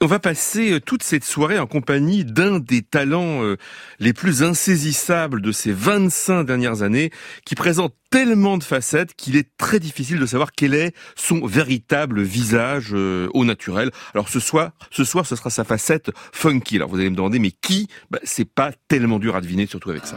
On va passer toute cette soirée en compagnie d'un des talents les plus insaisissables de ces 25 dernières années, qui présente tellement de facettes qu'il est très difficile de savoir quel est son véritable visage au naturel. Alors ce soir, ce sera sa facette funky. Alors vous allez me demander, mais qui ? C'est pas tellement dur à deviner, surtout avec ça.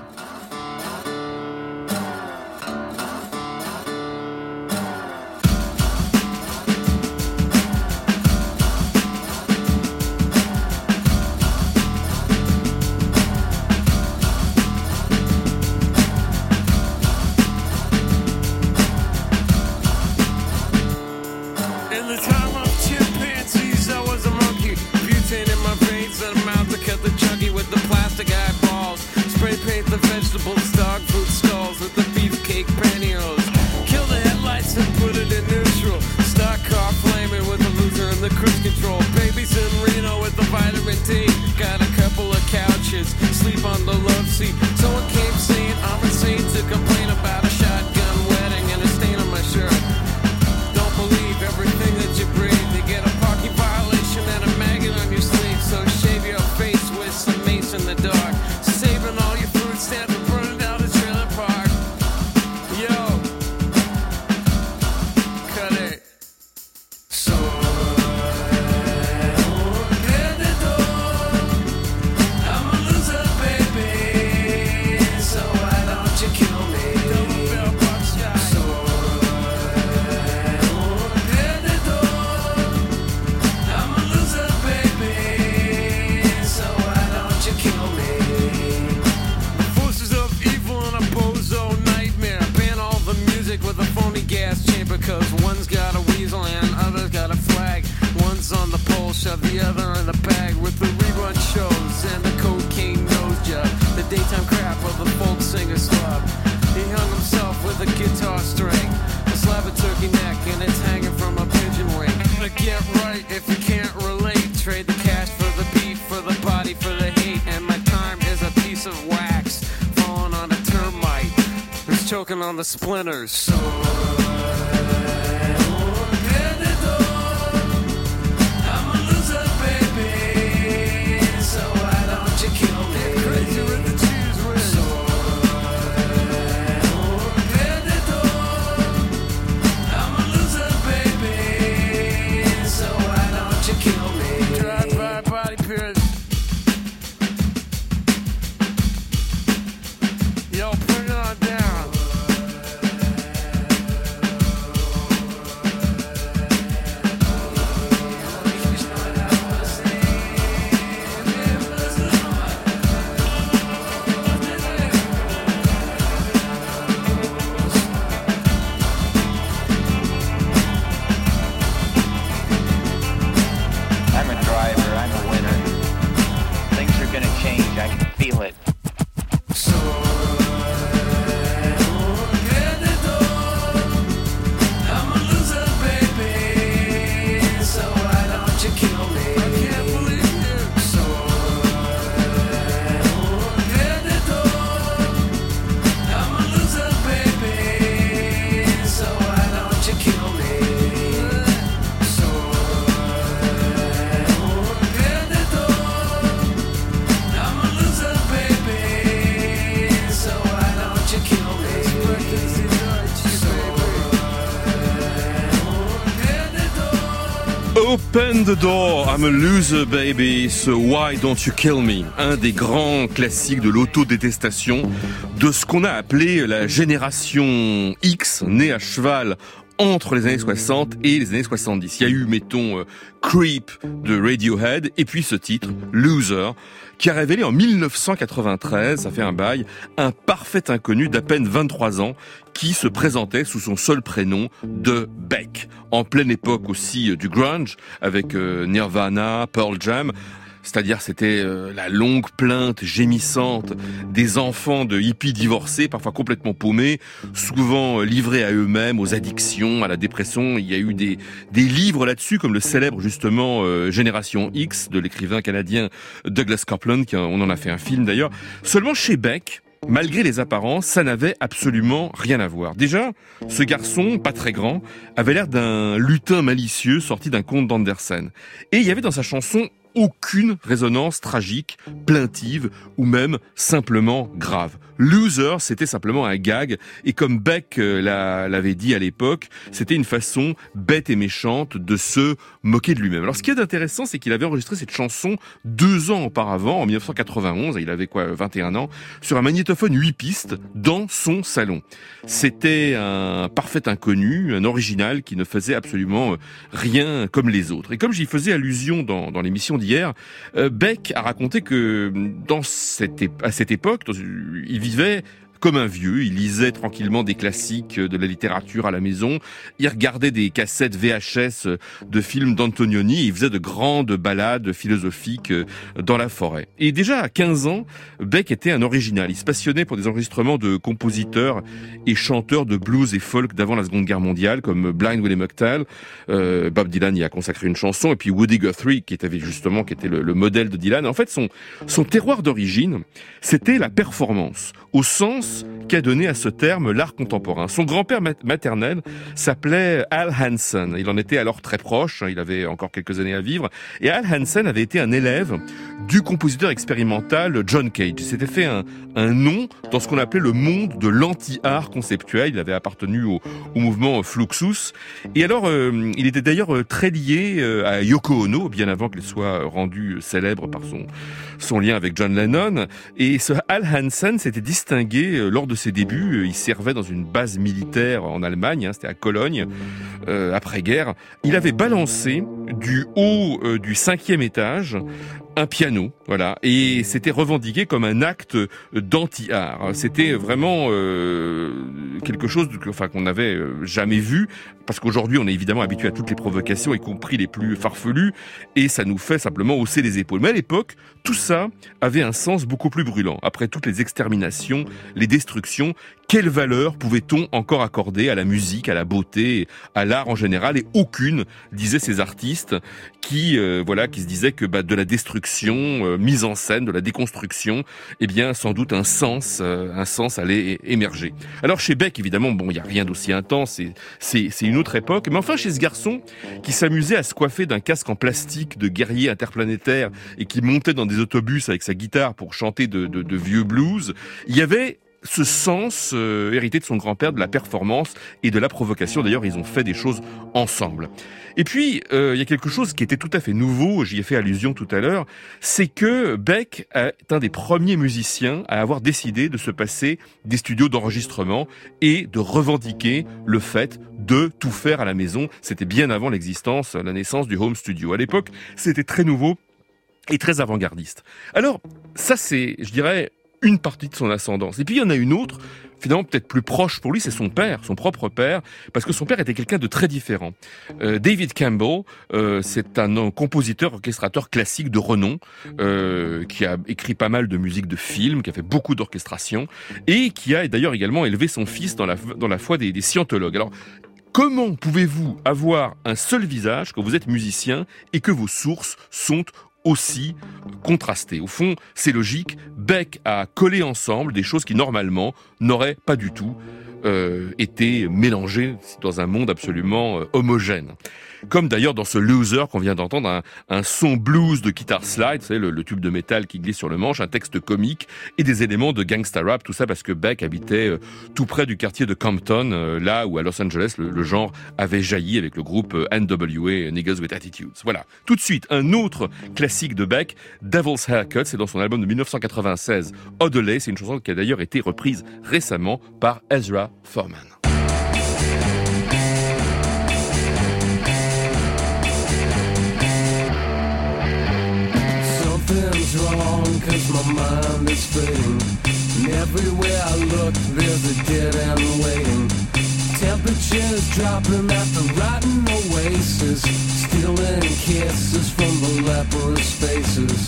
Choking on the splinters. Open the door, I'm a loser baby, so why don't you kill me? Un des grands classiques de l'autodétestation, de ce qu'on a appelé la génération X, née à cheval entre les années 60 et les années 70. Il y a eu, mettons, Creep de Radiohead, et puis ce titre, Loser, qui a révélé en 1993, ça fait un bail, un parfait inconnu d'à peine 23 ans, qui se présentait sous son seul prénom de Beck. En pleine époque aussi du grunge, avec Nirvana, Pearl Jam. C'est-à-dire, c'était la longue plainte gémissante des enfants de hippies divorcés, parfois complètement paumés, souvent livrés à eux-mêmes, aux addictions, à la dépression. Il y a eu des livres là-dessus, comme le célèbre justement Génération X de l'écrivain canadien Douglas Coupland, on en a fait un film d'ailleurs. Seulement chez Beck, Malgré les apparences, ça n'avait absolument rien à voir. Déjà, ce garçon, pas très grand, avait l'air d'un lutin malicieux sorti d'un conte d'Andersen. Et il y avait dans sa chanson aucune résonance tragique, plaintive ou même simplement grave. Loser, c'était simplement un gag, et comme Beck l'avait dit à l'époque, c'était une façon bête et méchante de se moquer de lui-même. Alors ce qui est intéressant, c'est qu'il avait enregistré cette chanson 2 ans auparavant, en 1991, il avait 21 ans, sur un magnétophone 8 pistes dans son salon. C'était un parfait inconnu, un original qui ne faisait absolument rien comme les autres. Et comme j'y faisais allusion dans l'émission d'hier, Beck a raconté que à cette époque, il vivait comme un vieux, il lisait tranquillement des classiques de la littérature à la maison, il regardait des cassettes VHS de films d'Antonioni, et il faisait de grandes balades philosophiques dans la forêt. Et déjà à 15 ans, Beck était un original, il se passionnait pour des enregistrements de compositeurs et chanteurs de blues et folk d'avant la Seconde Guerre mondiale, comme Blind Willie McTell, Bob Dylan y a consacré une chanson, et puis Woody Guthrie, qui était le modèle de Dylan. En fait, son terroir d'origine, c'était la performance, au sens qu'a donné à ce terme l'art contemporain. Son grand-père maternel s'appelait Al Hansen. Il en était alors très proche, il avait encore quelques années à vivre. Et Al Hansen avait été un élève du compositeur expérimental John Cage. Il s'était fait un nom dans ce qu'on appelait le monde de l'anti-art conceptuel. Il avait appartenu au mouvement Fluxus. Et alors, il était d'ailleurs très lié à Yoko Ono, bien avant qu'elle soit rendue célèbre par son lien avec John Lennon. Et ce Al Hansen s'était distingué lors de ses débuts. Il servait dans une base militaire en Allemagne, c'était à Cologne, après-guerre. Il avait balancé du haut du 5e étage un piano, voilà, et c'était revendiqué comme un acte d'anti-art. C'était vraiment quelque chose qu'on n'avait jamais vu, parce qu'aujourd'hui on est évidemment habitué à toutes les provocations, y compris les plus farfelues, et ça nous fait simplement hausser les épaules. Mais à l'époque, tout ça avait un sens beaucoup plus brûlant. Après toutes les exterminations, les destructions, quelle valeur pouvait-on encore accorder à la musique, à la beauté, à l'art en général? Et aucune, disaient ces artistes, qui se disaient que de la destruction mise en scène, de la déconstruction, eh bien sans doute un sens allait émerger. Alors chez Beck, évidemment, il y a rien d'aussi intense, c'est une autre époque, mais enfin chez ce garçon qui s'amusait à se coiffer d'un casque en plastique de guerrier interplanétaire et qui montait dans des autobus avec sa guitare pour chanter de vieux blues, il y avait ce sens hérité de son grand-père, de la performance et de la provocation. D'ailleurs, ils ont fait des choses ensemble. Et puis, il y a quelque chose qui était tout à fait nouveau, j'y ai fait allusion tout à l'heure, c'est que Beck est un des premiers musiciens à avoir décidé de se passer des studios d'enregistrement et de revendiquer le fait de tout faire à la maison. C'était bien avant la naissance du home studio. À l'époque, c'était très nouveau et très avant-gardiste. Alors, ça c'est, je dirais, une partie de son ascendance. Et puis il y en a une autre, finalement peut-être plus proche pour lui, c'est son père, son propre père, parce que son père était quelqu'un de très différent. David Campbell, c'est un compositeur, orchestrateur classique de renom, qui a écrit pas mal de musique de film, qui a fait beaucoup d'orchestration, et qui a d'ailleurs également élevé son fils dans la foi des scientologues. Alors, comment pouvez-vous avoir un seul visage quand vous êtes musicien et que vos sources sont aussi contrastées? Au fond, c'est logique. Beck a collé ensemble des choses qui normalement n'auraient pas du tout été mélangées dans un monde absolument homogène. Comme d'ailleurs dans ce Loser qu'on vient d'entendre, un son blues de guitar slide, vous savez, le tube de métal qui glisse sur le manche, un texte comique et des éléments de gangsta rap, tout ça parce que Beck habitait tout près du quartier de Compton, là où à Los Angeles le genre avait jailli avec le groupe NWA, Niggas with Attitudes. Voilà. Tout de suite, un autre classique de Beck, Devil's Haircut, c'est dans son album de 1996, Odelay, c'est une chanson qui a d'ailleurs été reprise récemment par Ezra Furman. Something's wrong, 'cause my mind is fading. And everywhere I look, there's a dead end waiting. Temperatures dropping at the rotten oasis, stealing kisses from the leprous faces.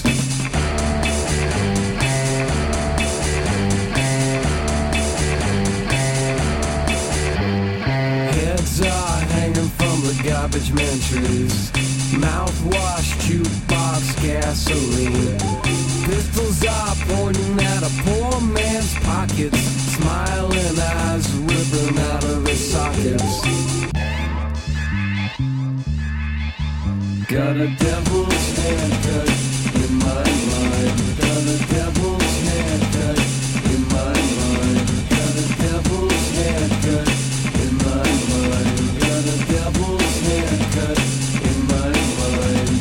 Heads are hanging from the garbage man trees. Mouthwash, jukebox, gasoline. Pistols are pointing at a poor man's pocket. pockets, smiling eyes ripping out of their sockets. Got a devil's haircut in my mind. Got a devil's haircut in my mind. Got a devil's haircut in my mind. Got a devil's haircut in my mind.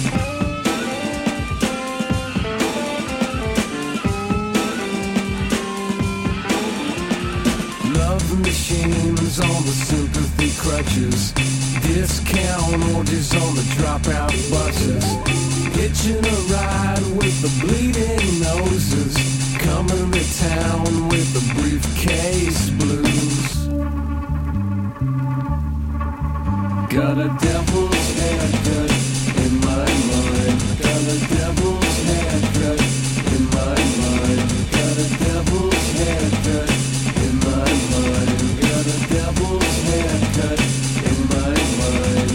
Love machines on the sympathy crutches. Discount orgies on the dropout buses. Hitching a ride with the bleeding noses. Coming to town with the briefcase blues. Got a devil's haircut in my mind. Got a devil's haircut in my mind. Got a devil's haircut in my mind. Got a devil's haircut in my mind.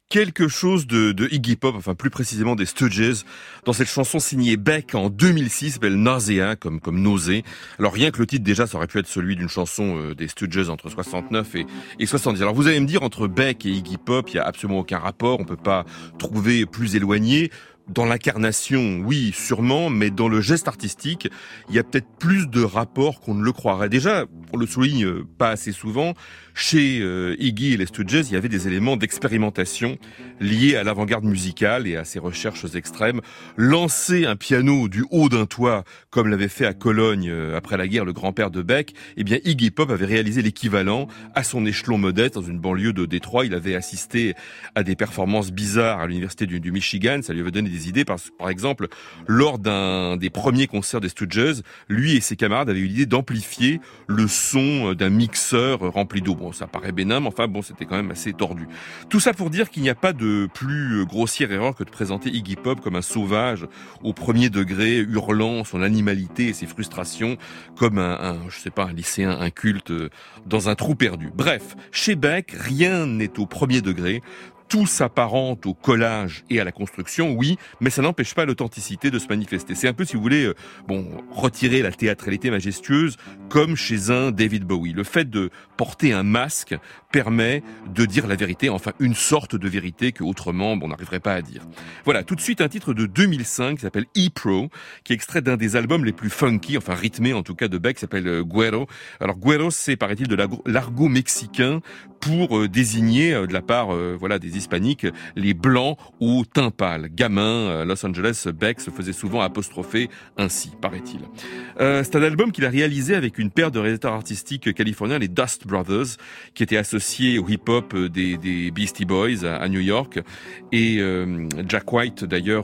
quelque chose de Iggy Pop, enfin plus précisément des Stooges, dans cette chanson signée Beck en 2006, s'appelle Nausea, comme nausée. Alors rien que le titre déjà, ça aurait pu être celui d'une chanson des Stooges entre 69 et 70. Alors vous allez me dire, entre Beck et Iggy Pop, il y a absolument aucun rapport, on peut pas trouver plus éloigné. Dans l'incarnation, oui, sûrement, mais dans le geste artistique, il y a peut-être plus de rapports qu'on ne le croirait. Déjà, on le souligne pas assez souvent, chez Iggy et les Stooges, il y avait des éléments d'expérimentation liés à l'avant-garde musicale et à ses recherches extrêmes. Lancer un piano du haut d'un toit, comme l'avait fait à Cologne après la guerre le grand-père de Beck, eh bien Iggy Pop avait réalisé l'équivalent à son échelon modeste dans une banlieue de Détroit. Il avait assisté à des performances bizarres à l'université du Michigan. Ça lui avait donné des idées. Par exemple, lors d'un des premiers concerts des Stooges, lui et ses camarades avaient eu l'idée d'amplifier le son d'un mixeur rempli d'eau. Bon, ça paraît bénin, mais enfin bon, c'était quand même assez tordu. Tout ça pour dire qu'il n'y a pas de plus grossière erreur que de présenter Iggy Pop comme un sauvage au premier degré, hurlant son animalité et ses frustrations, comme un lycéen inculte dans un trou perdu. Bref, chez Beck, rien n'est au premier degré. Tout s'apparente au collage et à la construction, oui, mais ça n'empêche pas l'authenticité de se manifester. C'est un peu, si vous voulez, retirer la théâtralité majestueuse, comme chez un David Bowie. Le fait de porter un masque permet de dire la vérité, enfin une sorte de vérité que autrement on n'arriverait pas à dire. Voilà, tout de suite un titre de 2005 qui s'appelle E-Pro, qui est extrait d'un des albums les plus funky, enfin rythmés en tout cas de Beck, qui s'appelle Güero. Alors Güero, c'est, paraît-il, de l'argot mexicain pour désigner de la part des hispaniques les blancs au teint pâle. Gamin, à Los Angeles, Beck se faisait souvent apostropher ainsi, paraît-il. C'est un album qu'il a réalisé avec une paire de réalisateurs artistiques californiens, les Dust Brothers, qui étaient associés au hip-hop des Beastie Boys à New York. Et Jack White, d'ailleurs...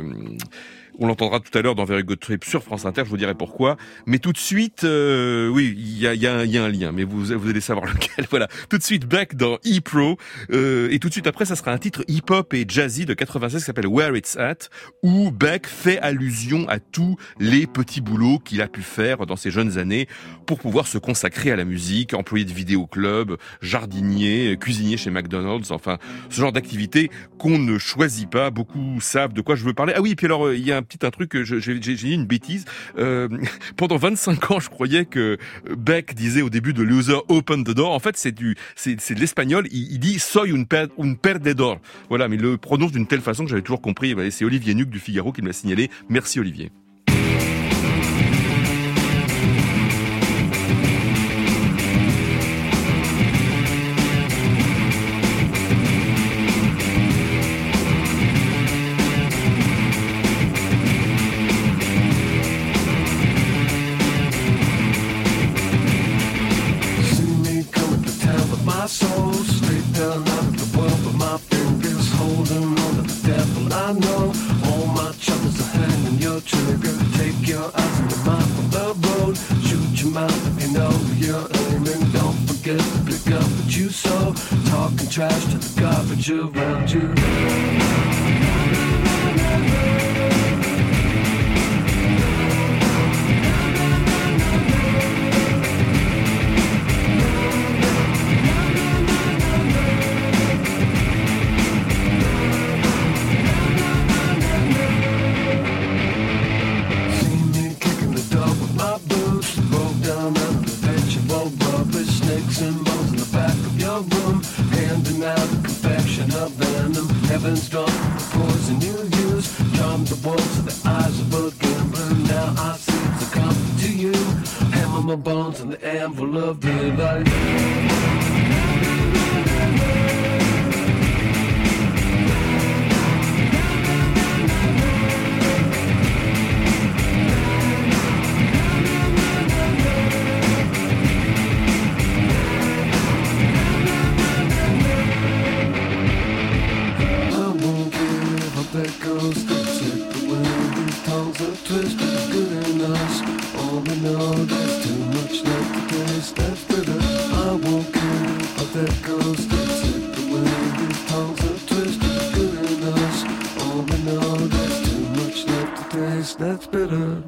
on l'entendra tout à l'heure dans Very Good Trip sur France Inter, je vous dirai pourquoi. Mais tout de suite, oui, il y a un lien, mais vous allez savoir lequel. Voilà, tout de suite Beck dans E-Pro, et tout de suite après, ça sera un titre hip-hop et jazzy de 96 qui s'appelle Where It's At, où Beck fait allusion à tous les petits boulots qu'il a pu faire dans ses jeunes années pour pouvoir se consacrer à la musique, employé de vidéoclub, jardinier, cuisinier chez McDonald's, enfin, ce genre d'activité qu'on ne choisit pas. Beaucoup savent de quoi je veux parler. Ah oui, et puis alors, il y a un truc que j'ai dit une bêtise. Pendant 25 ans, je croyais que Beck disait au début de Loser Open the Door. En fait, c'est de l'espagnol. Il dit soy un perdedor. Voilà, mais il le prononce d'une telle façon que j'avais toujours compris. C'est Olivier Nuc du Figaro qui me l'a signalé. Merci Olivier. Trash to the garbage around you. See me kicking the dog with my boots, roll down out of the vegetable rubbish, snakes and bones in the back of your room. Handing out a confection of venom. Heaven's drunk with the poison you use. Charm the wolves with the eyes of a gambler. Now I see it's a comfort to you. Hammer my bones in the anvil of real life. That's bitter.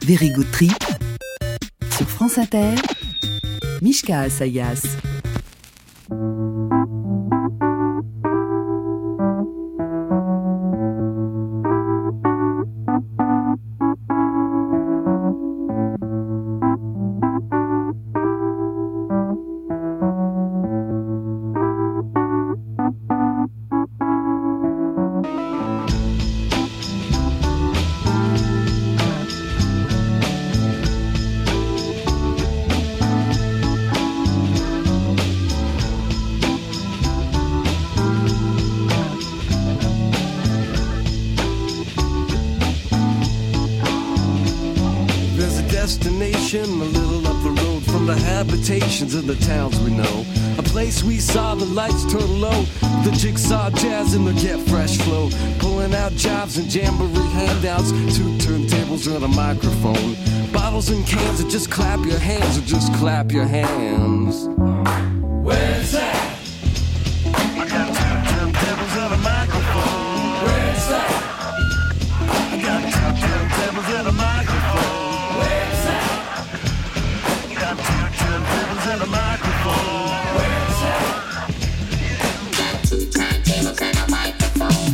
Very Good Trip. Sur France Inter, Mishka Asayas. A little up the road from the habitations of the towns we know. A place we saw the lights turn low, the jigsaw jazz and the get fresh flow. Pulling out jobs and jamboree handouts, 2 turntables and a microphone. Bottles and cans, or just clap your hands, or just clap your hands. Where's that? I got 2 turntables and a microphone. Where's that? I got 2 turntables and a microphone. Where's that? And a microphone. Where's that? And a microphone.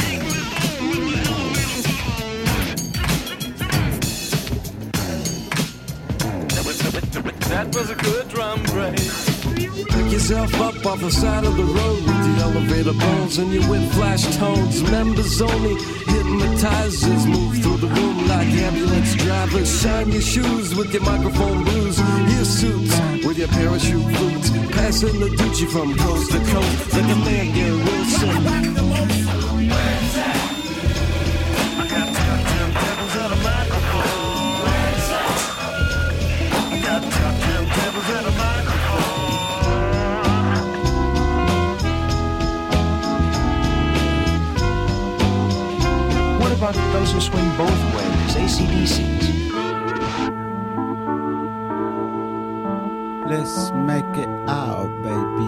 That was a good drum break. Pick yourself up off the side of the road with the elevator bones and your with flash tones. Members only, hypnotizers move through the room like ambulance drivers. Shine your shoes with your microphone blues, your suits with your parachute boots. Passing the Gucci from coast to coast like a man, Gary Wilson. Where's that? I got 2 turntables and a microphone. Where's that? I got 2 turntables and a microphone. What about those who swing both ways, AC/DCs? Let's make it out, baby.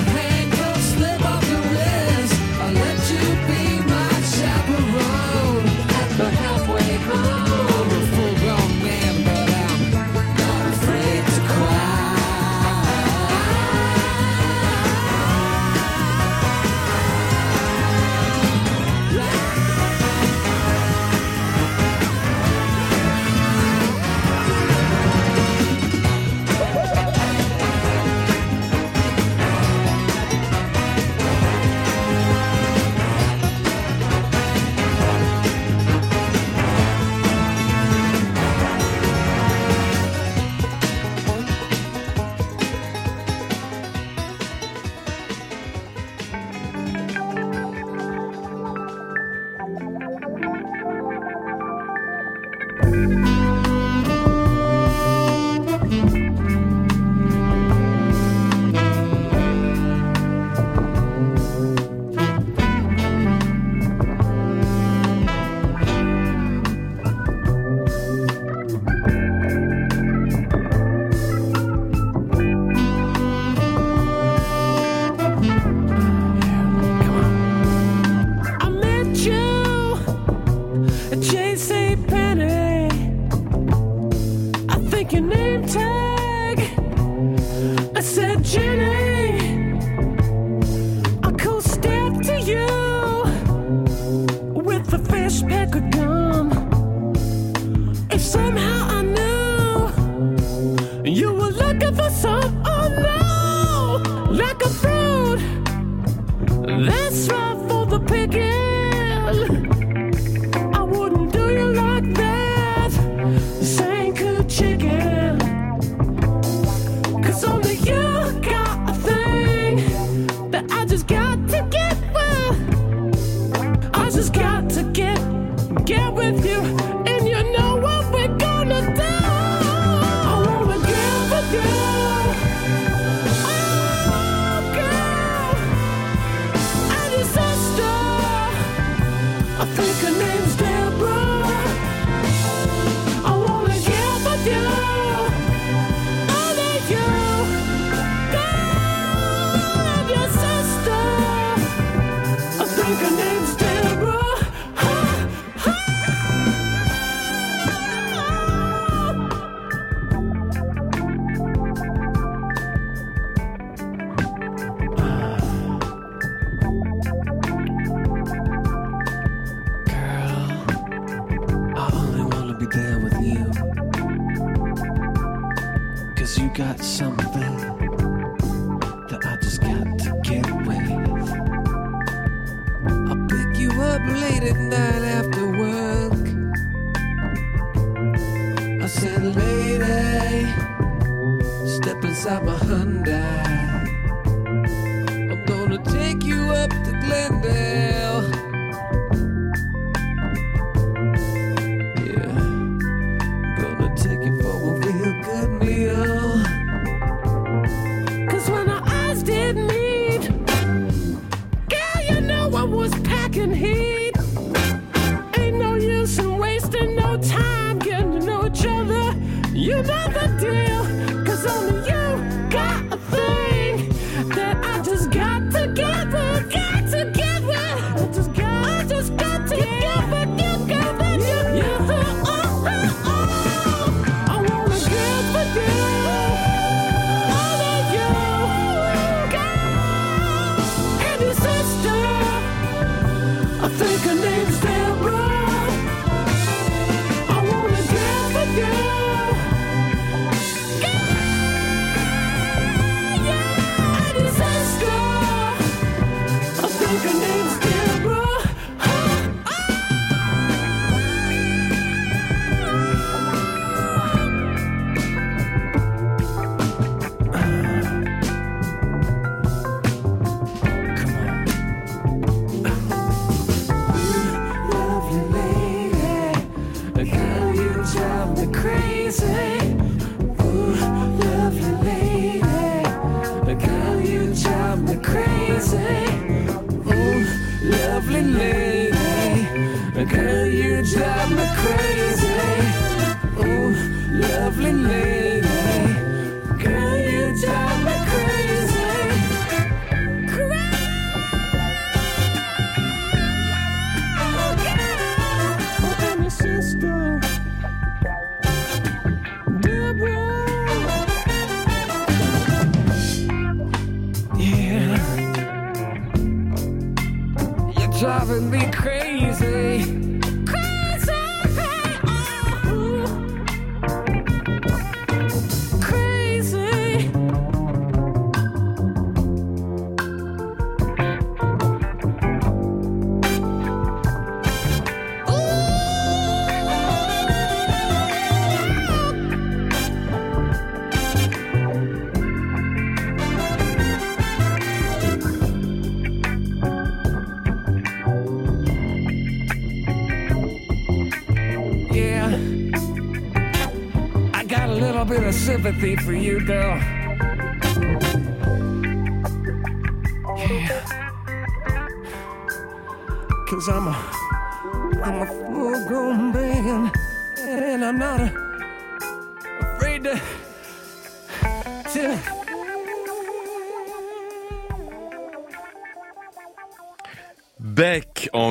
handcuffs slip off your wrist. I'll let you be my chaperone at the halfway home. I'm a full-grown man, but I'm not afraid to cry. I met you at JCPenney. I think your name tag, I said Jenny. I could step to you with a fish pick of gum. If somehow I knew you were looking for some, oh no, like a fruit that's right for the picking. I wouldn't do you like that, same good chicken. 'Cause only you got a thing that I just got to get with. I just got to get with you, and you know what we're gonna do. I wanna get with you. Oh, girl, I'm your sister. I think her name's Deborah. I wanna get with you. Only you. Girl, I'm your sister. I think her name's Deborah. I only wanna be there with you, 'cause you got something that I just got to get with. I'll pick you up late at night after work. I said, lady, step inside my Hyundai. I'm gonna take you up to Glendale. Yeah, gonna take you for a real good meal. 'Cause when our eyes did meet, girl, you know I was packing heat. Ain't no use in wasting no time getting to know each other. You know the deal, 'cause only you got a thing that I just got to get with, got to get with. I just got to get with you, get with you. Yeah, I wanna get with you. Only you, girl, and your sister. I think her name's Deborah. I wanna get with you. And your sister. I think her name's Deborah. Lovely lady, girl, you drive me crazy. Ooh, lovely lady, girl, you drive me crazy. Ooh, lovely lady, girl, you drive me crazy. Ooh, lovely lady, girl, you drive me crazy. driving me crazy. Crazy. Oh. Crazy. Bit of sympathy for you, girl. Yeah. 'Cause I'm a full-grown man, and I'm not afraid to Beck en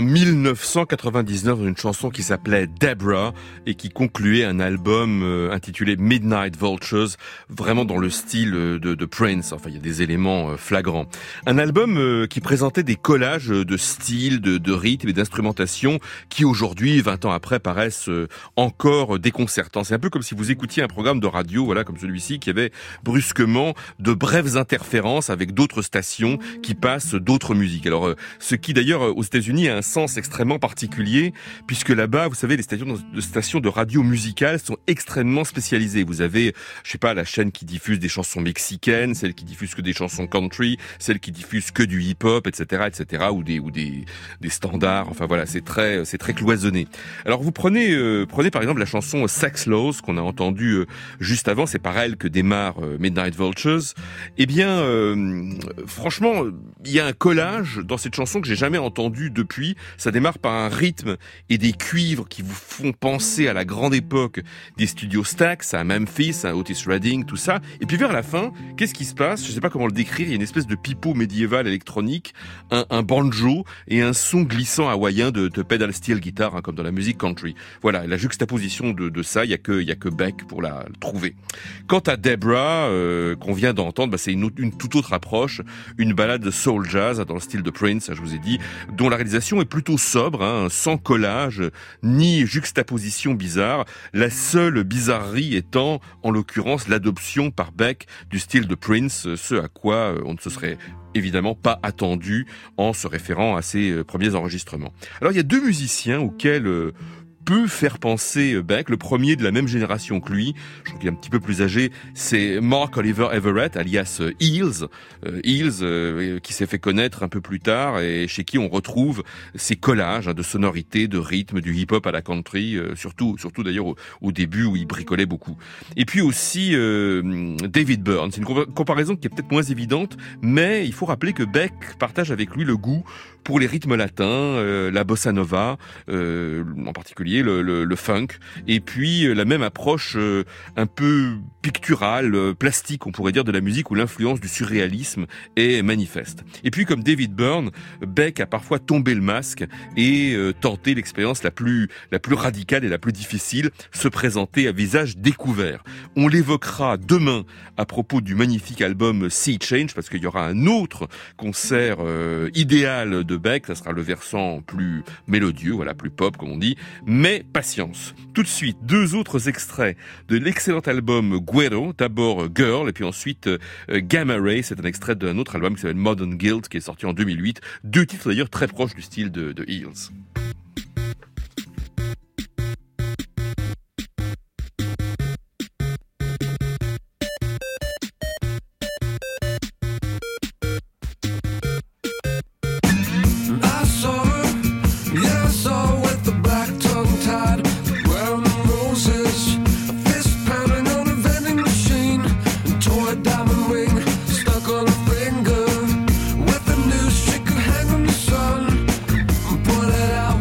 1999, une chanson qui s'appelait Deborah et qui concluait un album intitulé Midnight Vultures, vraiment dans le style de Prince. Enfin, il y a des éléments flagrants. Un album qui présentait des collages de styles, de rythmes et d'instrumentation qui aujourd'hui, 20 ans après, paraissent encore déconcertants. C'est un peu comme si vous écoutiez un programme de radio, voilà, comme celui-ci, qui avait brusquement de brèves interférences avec d'autres stations qui passent d'autres musiques. Alors, ce qui d'ailleurs aux États-Unis a un sens extrêmement particulier, puisque là-bas, vous savez, les stations de radio musicales sont extrêmement spécialisées. Vous avez, je sais pas, la chaîne qui diffuse des chansons mexicaines, celle qui diffuse que des chansons country, celle qui diffuse que du hip-hop, etc., ou des standards. Enfin voilà, c'est très cloisonné. Alors vous prenez par exemple la chanson Sex Laws qu'on a entendue juste avant, c'est par elle que démarre Midnight Vultures. Eh bien, franchement, il y a un collage dans cette chanson que j'ai jamais entendu depuis. Ça démarre par un rythme et des cuivres qui vous font penser à la grande époque des studios Stax, à Memphis, à Otis Redding, tout ça. Et puis vers la fin, qu'est-ce qui se passe? Je sais pas comment le décrire. Il y a une espèce de pipeau médiéval électronique, un banjo et un son glissant hawaïen de pedal steel guitar, hein, comme dans la musique country. Voilà, la juxtaposition de ça, il y a que Beck pour la trouver. Quant à Deborah, qu'on vient d'entendre, c'est une toute autre approche, une balade soul jazz dans le style de Prince, je vous ai dit, dont la réalisation est plutôt sobre, hein, sans collage ni juxtaposition bizarre. La seule bizarrerie étant, en l'occurrence, l'adoption par Beck du style de Prince, ce à quoi on ne se serait évidemment pas attendu en se référant à ses premiers enregistrements. Alors il y a deux musiciens auxquels peut faire penser Beck. Le premier de la même génération que lui, je crois qu'il est un petit peu plus âgé, c'est Mark Oliver Everett, alias Eels. Eels, qui s'est fait connaître un peu plus tard et chez qui on retrouve ces collages de sonorités, de rythmes, du hip-hop à la country, surtout d'ailleurs au début où il bricolait beaucoup. Et puis aussi David Byrne. C'est une comparaison qui est peut-être moins évidente, mais il faut rappeler que Beck partage avec lui le goût pour les rythmes latins, la bossa nova, en particulier le funk, et puis la même approche un peu picturale, plastique, on pourrait dire, de la musique où l'influence du surréalisme est manifeste. Et puis comme David Byrne, Beck a parfois tombé le masque et tenté l'expérience la plus radicale et la plus difficile, se présenter à visage découvert. On l'évoquera demain à propos du magnifique album Sea Change, parce qu'il y aura un autre concert idéal de Beck, ça sera le versant plus mélodieux, voilà, plus pop comme on dit, mais patience. Tout de suite, deux autres extraits de l'excellent album Guero, d'abord Girl et puis ensuite Gamma Ray, c'est un extrait d'un autre album qui s'appelle Modern Guilt qui est sorti en 2008, deux titres d'ailleurs très proches du style de Eels. Put it out.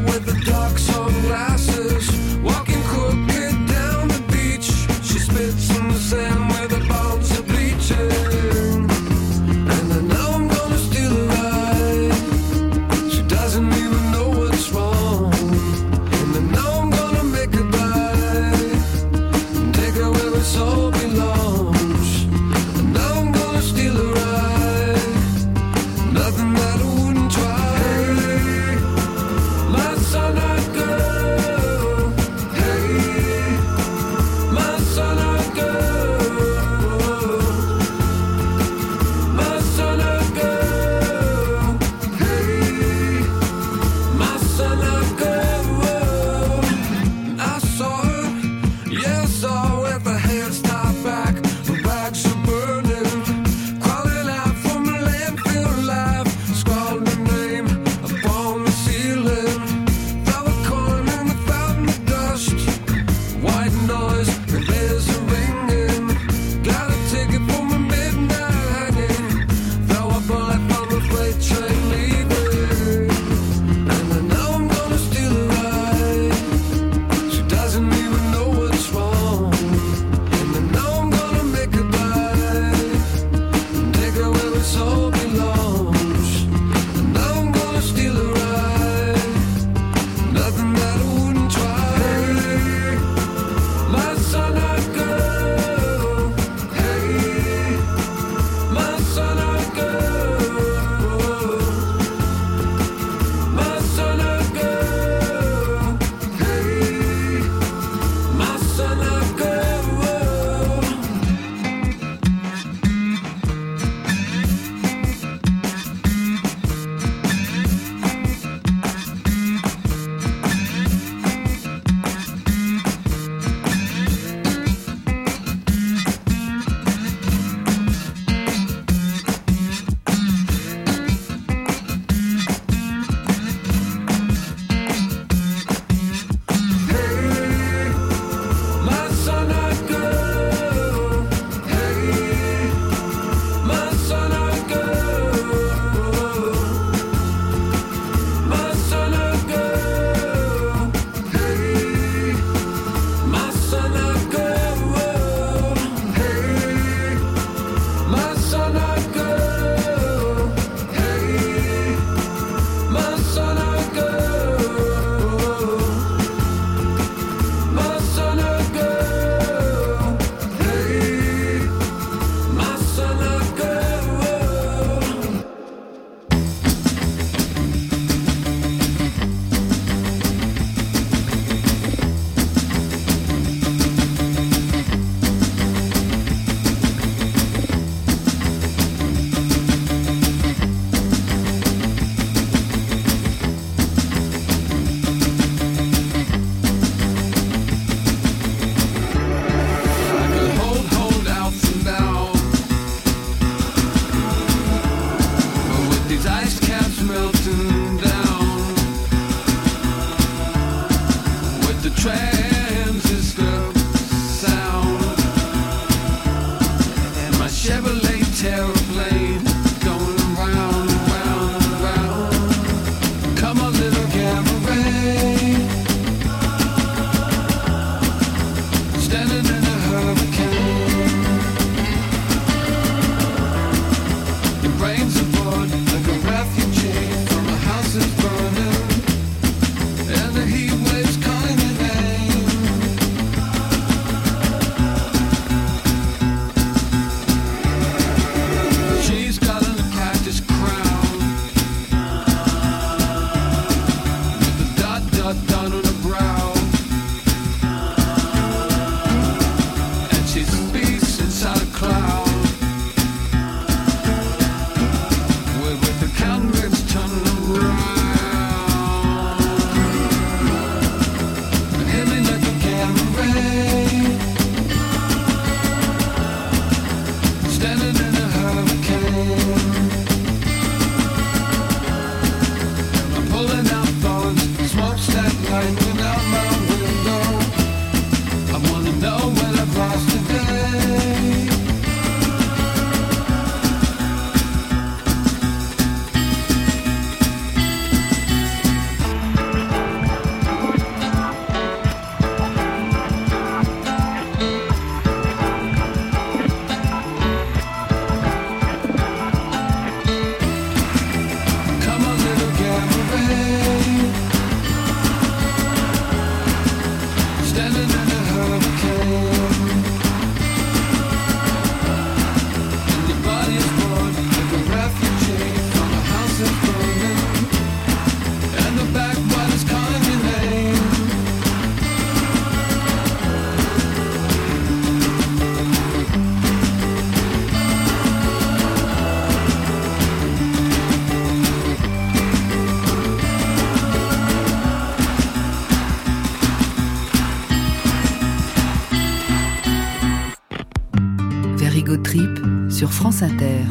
sur France Inter.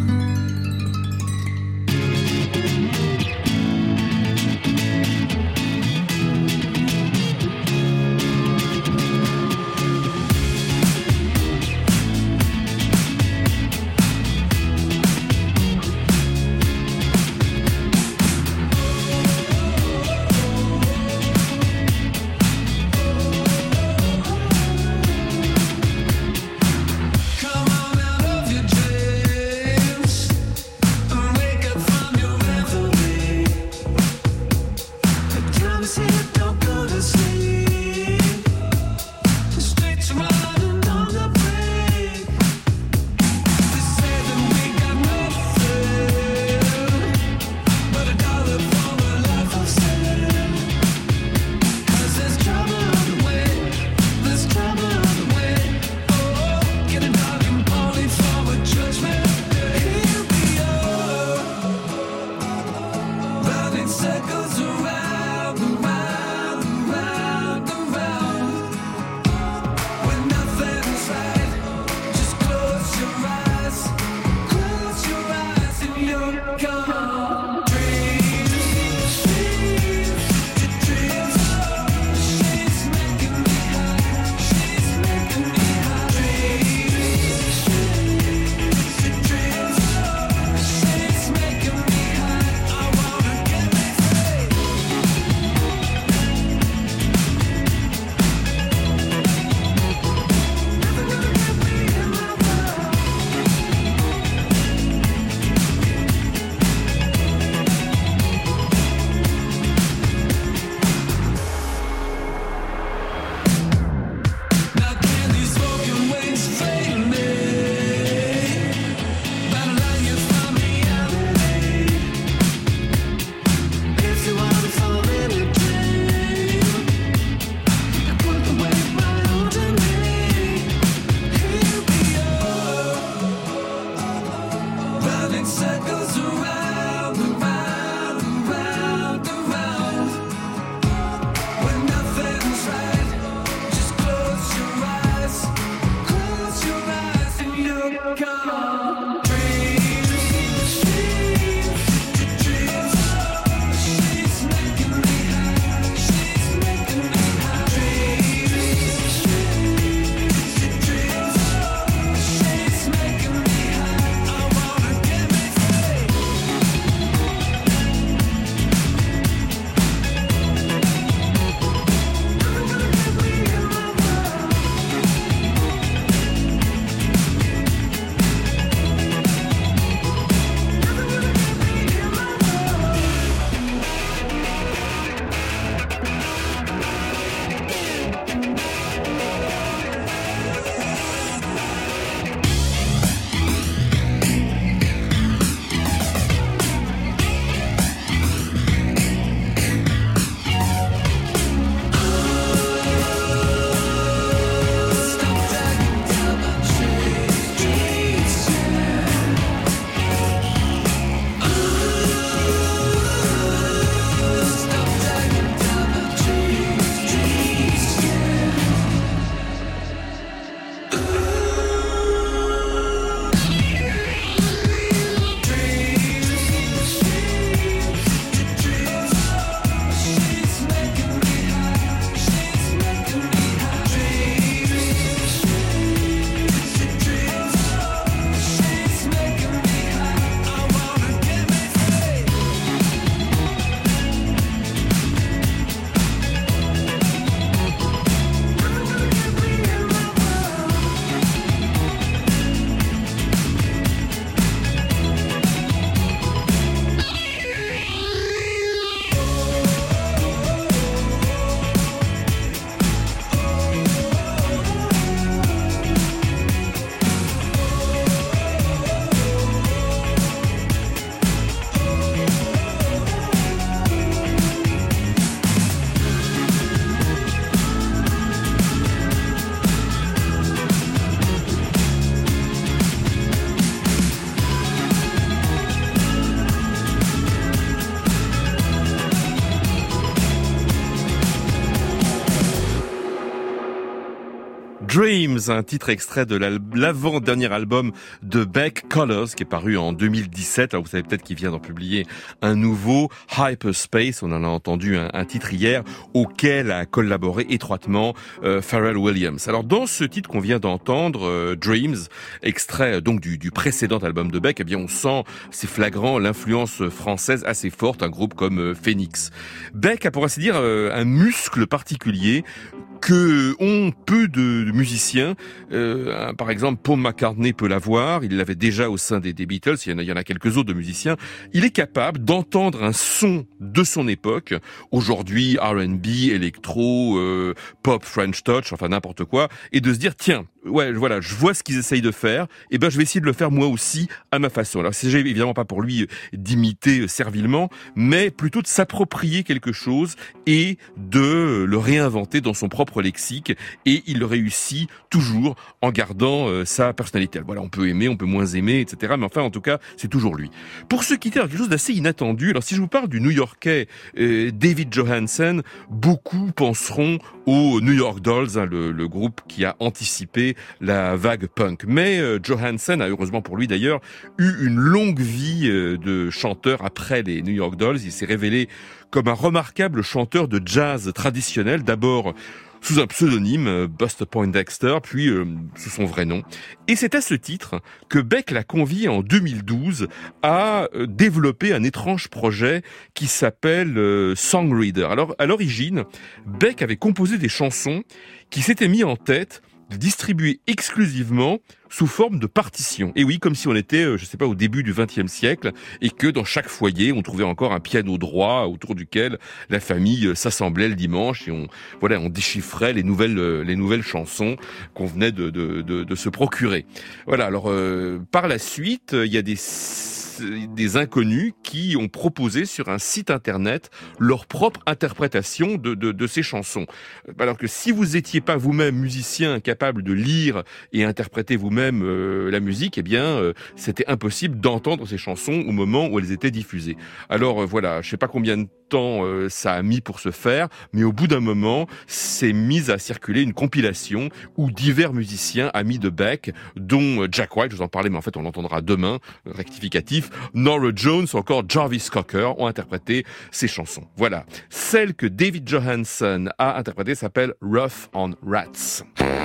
Come on out of your dreams. Dreams, un titre extrait de l'avant-dernier album de Beck, Colors, qui est paru en 2017. Alors vous savez peut-être qu'il vient d'en publier un nouveau, Hyperspace. On en a entendu un titre hier auquel a collaboré étroitement Pharrell Williams. Alors dans ce titre qu'on vient d'entendre, Dreams, extrait donc du précédent album de Beck, eh bien on sent, c'est flagrant, l'influence française assez forte, un groupe comme Phoenix. Beck a pour ainsi dire un muscle particulier que ont peu de musiciens. Par exemple, Paul McCartney peut l'avoir, il l'avait déjà au sein des Beatles, il y en a quelques autres de musiciens. Il est capable d'entendre un son de son époque, aujourd'hui R&B, électro, pop, French touch, enfin n'importe quoi, et de se dire, tiens, ouais, voilà, je vois ce qu'ils essayent de faire, et ben je vais essayer de le faire moi aussi à ma façon. Alors c'est évidemment pas pour lui d'imiter servilement, mais plutôt de s'approprier quelque chose et de le réinventer dans son propre lexique, et il le réussit toujours en gardant sa personnalité. Voilà, on peut aimer, on peut moins aimer, etc. Mais enfin, en tout cas, c'est toujours lui. Pour se quitter, quelque chose d'assez inattendu. Alors si je vous parle du New-Yorkais David Johansen, beaucoup penseront aux New York Dolls, hein, le groupe qui a anticipé la vague punk. Mais Johansen a, heureusement pour lui d'ailleurs, eu une longue vie de chanteur après les New York Dolls. Il s'est révélé comme un remarquable chanteur de jazz traditionnel, d'abord sous un pseudonyme, Buster Poindexter, puis sous son vrai nom. Et c'est à ce titre que Beck l'a convié en 2012 à développer un étrange projet qui s'appelle Songreader. Alors, à l'origine, Beck avait composé des chansons qui s'étaient mis en tête de distribuer exclusivement sous forme de partition. Et oui, comme si on était, je sais pas, au début du XXe siècle, et que dans chaque foyer, on trouvait encore un piano droit autour duquel la famille s'assemblait le dimanche, et on déchiffrait les nouvelles chansons qu'on venait de se procurer. Voilà. Alors par la suite, il y a des inconnus qui ont proposé sur un site internet leur propre interprétation de ces chansons. Alors que si vous étiez pas vous-même musicien capable de lire et interpréter vous-même la musique, eh bien c'était impossible d'entendre ces chansons au moment où elles étaient diffusées. Alors voilà, je sais pas combien de temps ça a mis pour se faire, mais au bout d'un moment, s'est mise à circuler une compilation où divers musiciens amis de Beck, dont Jack White, je vous en parlais, mais en fait on l'entendra demain, rectificatif, Norah Jones ou encore Jarvis Cocker ont interprété ces chansons. Voilà. Celle que David Johansen a interprétée s'appelle Rough on Rats.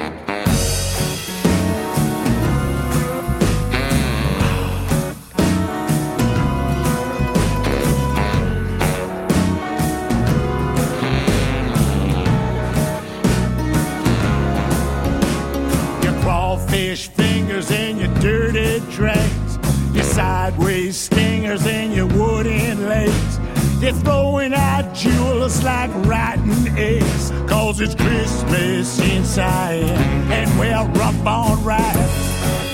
Fish fingers in your dirty dregs, your sideways stingers in your wooden legs. They're throwing out jewels like rotten eggs, 'cause it's Christmas inside and we're rough on rats.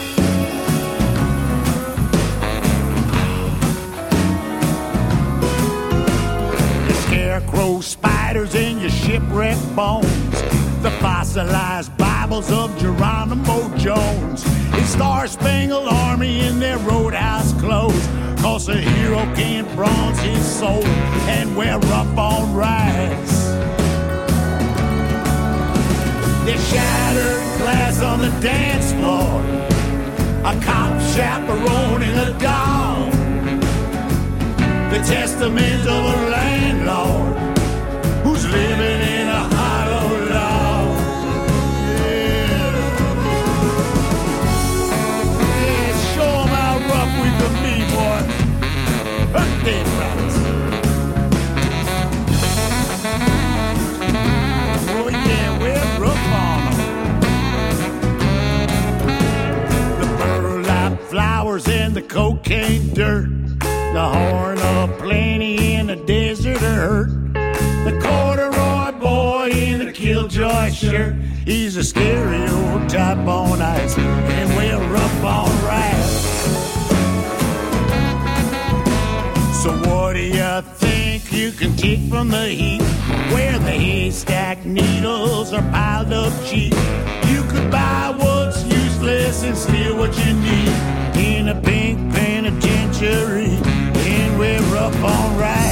Your scarecrow spiders in your shipwreck bones, the fossilized Bibles of Geronimo Jones, his Star-Spangled Army in their roadhouse clothes, 'cause a hero can't bronze his soul and wear rough on rides. There's shattered glass on the dance floor, a cop chaperoning a dog, the testament of a landlord who's living in a hollow log. Birthday rats. Oh yeah, we're rough on them. The burlap flowers and the cocaine dirt, the horn of plenty in the desert hurt, the corduroy boy in the killjoy shirt, he's a stereotype on ice, and we're rough on rats. So what do you think you can take from the heat, where the haystack needles are piled up cheap? You could buy what's useless and steal what you need in a pink penitentiary, and we're up on right.